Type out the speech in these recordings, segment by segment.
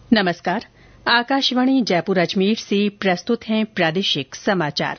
नमस्कार। आकाशवाणी जयपुर अजमेर से प्रस्तुत हैं प्रादेशिक समाचार।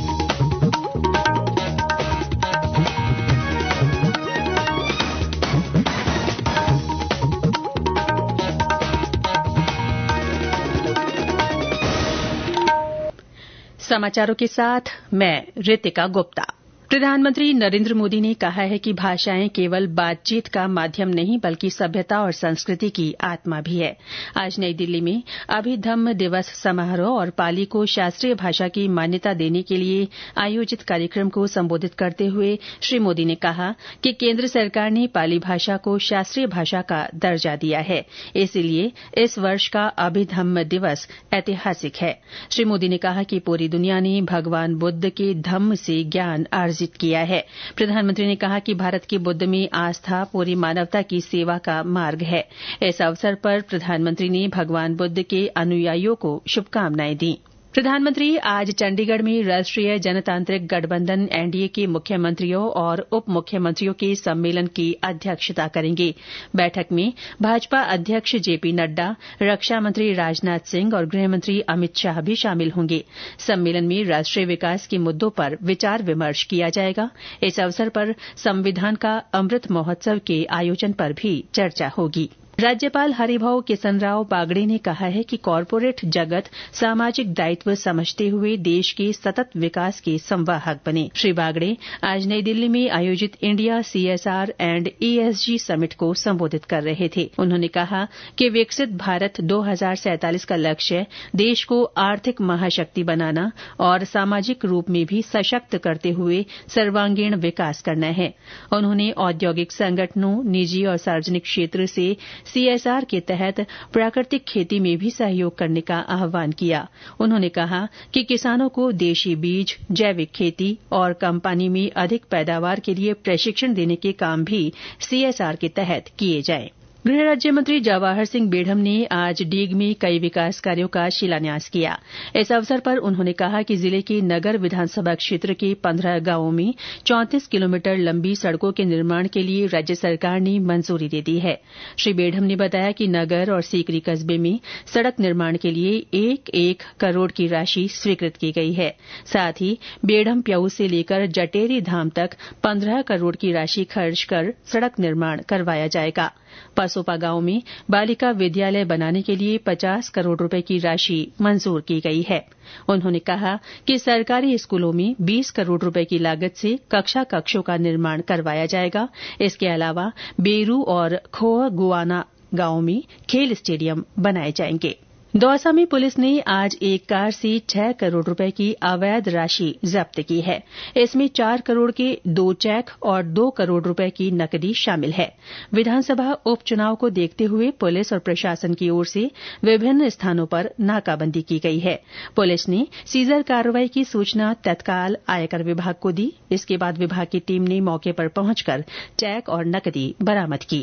समाचारों के साथ मैं रितिका गुप्ता। प्रधानमंत्री नरेंद्र मोदी ने कहा है कि भाषाएं केवल बातचीत का माध्यम नहीं बल्कि सभ्यता और संस्कृति की आत्मा भी है। आज नई दिल्ली में अभिधम्म दिवस समारोह और पाली को शास्त्रीय भाषा की मान्यता देने के लिए आयोजित कार्यक्रम को संबोधित करते हुए श्री मोदी ने कहा कि केंद्र सरकार ने पाली भाषा को शास्त्रीय भाषा का दर्जा दिया है, इसलिए इस वर्ष का अभिधम्म दिवस ऐतिहासिक है। श्री मोदी ने कहा कि पूरी दुनिया ने भगवान बुद्ध के धम्म से ज्ञान अर्जित किया है। प्रधानमंत्री ने कहा कि भारत की बुद्ध में आस्था पूरी मानवता की सेवा का मार्ग है। इस अवसर पर प्रधानमंत्री ने भगवान बुद्ध के अनुयायियों को शुभकामनाएं दी। प्रधानमंत्री आज चंडीगढ़ में राष्ट्रीय जनतांत्रिक गठबंधन एनडीए के मुख्यमंत्रियों और उप मुख्यमंत्रियों के सम्मेलन की अध्यक्षता करेंगे। बैठक में भाजपा अध्यक्ष जेपी नड्डा, रक्षा मंत्री राजनाथ सिंह और गृह मंत्री अमित शाह भी शामिल होंगे। सम्मेलन में राष्ट्रीय विकास के मुद्दों पर विचार विमर्श किया जाएगा। इस अवसर पर संविधान का अमृत महोत्सव के आयोजन पर भी चर्चा होगी। राज्यपाल हरिभाऊ किसनराव बागड़े ने कहा है कि कॉर्पोरेट जगत सामाजिक दायित्व समझते हुए देश के सतत विकास के संवाहक बने। श्री बागड़े आज नई दिल्ली में आयोजित India CSR and ESG summit को संबोधित कर रहे थे। उन्होंने कहा कि विकसित भारत 2047 का लक्ष्य देश को आर्थिक महाशक्ति बनाना और सामाजिक रूप में भी सशक्त करते हुए सर्वांगीण विकास करना है। उन्होंने औद्योगिक संगठनों, निजी और सार्वजनिक क्षेत्र से सीएसआर के तहत प्राकृतिक खेती में भी सहयोग करने का आह्वान किया। उन्होंने कहा कि किसानों को देशी बीज, जैविक खेती और कम पानी में अधिक पैदावार के लिए प्रशिक्षण देने के काम भी सीएसआर के तहत किए जाएं। गृह राज्य मंत्री जवाहर सिंह बेढ़म ने आज डीग में कई विकास कार्यों का शिलान्यास किया। इस अवसर पर उन्होंने कहा कि जिले के नगर विधानसभा क्षेत्र के 15 गांवों में 34 किलोमीटर लंबी सड़कों के निर्माण के लिए राज्य सरकार ने मंजूरी दे दी है। श्री बेढ़म ने बताया कि नगर और सीकरी कस्बे में सड़क निर्माण के लिए 1-1 करोड़ की राशि स्वीकृत की गई है। साथ ही बेढ़म प्याऊ से लेकर जटेरी धाम तक 15 करोड़ की राशि खर्च कर सड़क निर्माण करवाया जाएगा। पसोपा गांव में बालिका विद्यालय बनाने के लिए 50 करोड़ रुपए की राशि मंजूर की गई है। उन्होंने कहा कि सरकारी स्कूलों में 20 करोड़ रुपए की लागत से कक्षों का निर्माण करवाया जाएगा। इसके अलावा बेरू और खोह गुआना गांव में खेल स्टेडियम बनाए जाएंगे। दौसा में पुलिस ने आज एक कार से 6 करोड़ रुपए की अवैध राशि जब्त की है। इसमें 4 करोड़ के 2 चेक और 2 करोड़ रुपए की नकदी शामिल है। विधानसभा उपचुनाव को देखते हुए पुलिस और प्रशासन की ओर से विभिन्न स्थानों पर नाकाबंदी की गई है। पुलिस ने सीजर कार्रवाई की सूचना तत्काल आयकर विभाग को दी। इसके बाद विभाग की टीम ने मौके पर पहुंचकर चेक और नकदी बरामद की।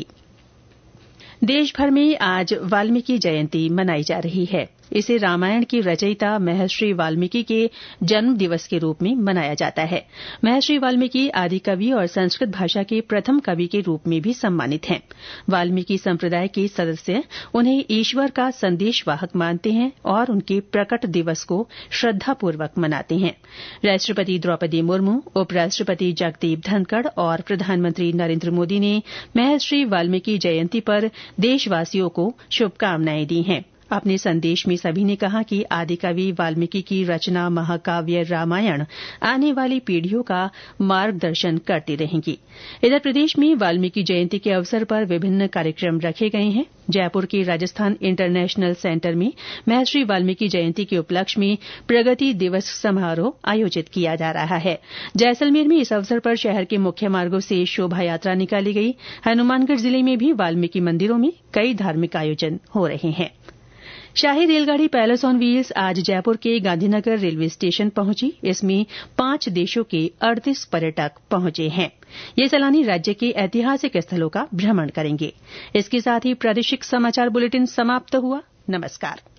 देश भर में आज वाल्मीकि जयंती मनाई जा रही है। इसे रामायण की रचयिता महर्षि वाल्मीकि के जन्म दिवस के रूप में मनाया जाता है। महर्षि वाल्मीकि आदि कवि और संस्कृत भाषा के प्रथम कवि के रूप में भी सम्मानित हैं। वाल्मीकि संप्रदाय के सदस्य उन्हें ईश्वर का संदेशवाहक मानते हैं और उनके प्रकट दिवस को श्रद्धापूर्वक मनाते हैं। राष्ट्रपति द्रौपदी मुर्मू, उपराष्ट्रपति जगदीप धनखड़ और प्रधानमंत्री नरेंद्र मोदी ने महर्षि वाल्मीकि जयंती पर देशवासियों को शुभकामनाएं दी हैं। अपने संदेश में सभी ने कहा कि आदिकवि वाल्मीकि की रचना महाकाव्य रामायण आने वाली पीढ़ियों का मार्गदर्शन करती रहेंगी। इधर प्रदेश में वाल्मीकि जयंती के अवसर पर विभिन्न कार्यक्रम रखे गए हैं। जयपुर के राजस्थान इंटरनेशनल सेंटर में महर्षि वाल्मीकि जयंती के उपलक्ष्य में प्रगति दिवस समारोह आयोजित किया जा रहा है। जैसलमेर में इस अवसर पर शहर के मुख्य मार्गों से शोभा यात्रा निकाली गई। हनुमानगढ़ जिले में भी वाल्मीकि मंदिरों में कई धार्मिक आयोजन हो रहे हैं। शाही रेलगाड़ी पैलेस ऑन व्हील्स आज जयपुर के गांधीनगर रेलवे स्टेशन पहुंची। इसमें 5 देशों के 38 पर्यटक पहुंचे हैं। ये सैलानी राज्य के ऐतिहासिक स्थलों का भ्रमण करेंगे। इसके साथ ही प्रादेशिक समाचार बुलेटिन समाप्त हुआ। नमस्कार।